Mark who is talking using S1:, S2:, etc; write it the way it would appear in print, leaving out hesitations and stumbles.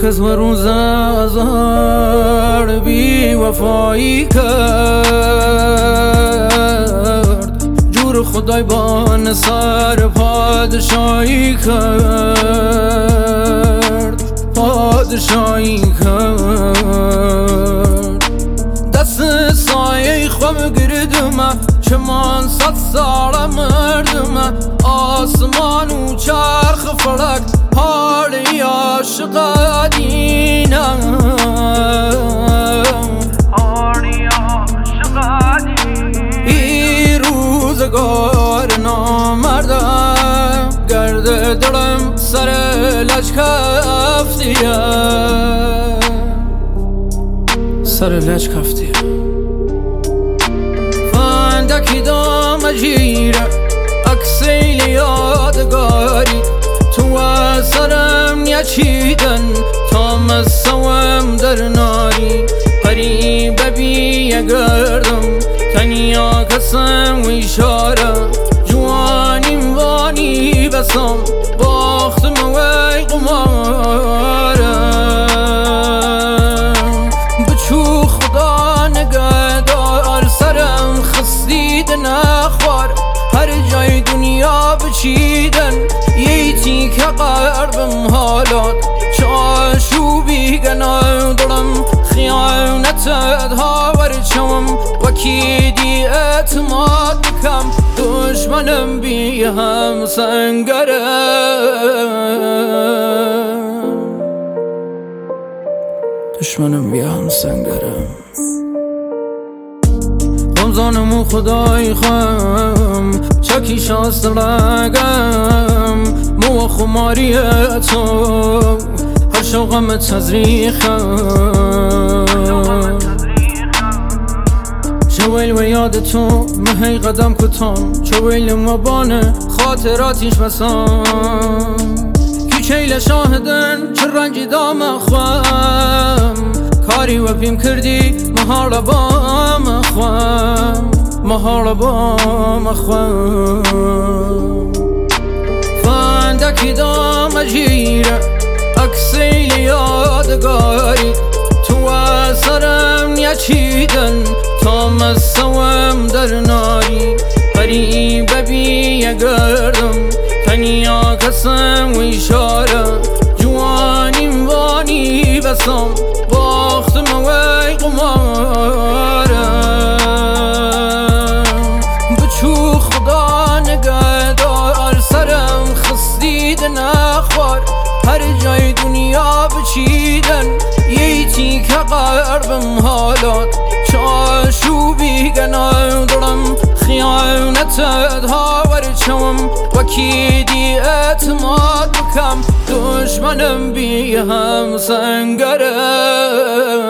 S1: کس و روز ازار بی وفایی کرد، جور خدای بان سر پادشاهی کرد، پادشاهی کرد. دست سایه خواب گردم چمان 100 سال مردم، آسمان و چرخ فلک حالی عاشق دینم، حالی عاشق دینم. ای روزگار نامردم، گرد دلم سر لج کفتیه، سر لج کفتیه. فندکی دام جیره اکسیل یادگاری، تو سرم نچیدن تا مسوم در ناری. قریب بی گردم تنیا کسم و اشاره، جوانیم وانی بسم باختم وی قمارم. بچو خدا نگهدار سرم خستید نخوار، هر جای دنیا بچیدن یه که قربم حالات. چاشوبی گناه دلم خیانتت هاور چوم، وکی دی اعتماد بکم دشمنم بی هم سنگرم، دشمنم بی هم سنگرم. غمزانمو خدای خم چکی شاست لگم، مو خماری تو هر شوقم تزریخم. شویل و یاد تو مهی قدم کتام، شویل مبانه خاطراتیش بسام. کیچیل شاهدن چه رنجی دام خوام، کاری و پیم کردی مهار بام خوام، مهار بام خوام. فندکی دام جیره اکسیل یادگاری، تو سرم نچیدن تا مسوم در ناری. قریب بی گردم تنیا کسم و اشاره، جوانیم وانی بسم باختم وی قمارم. بچو خدا نگهدار سرم خستید نخوار، هر جای دنیا بچیدن یه که قربم حالات. چاشوبی گناه دلم خیانتت هاور چوم، وکی دی اعتماد بکم دشمنم بی هم سنگرم.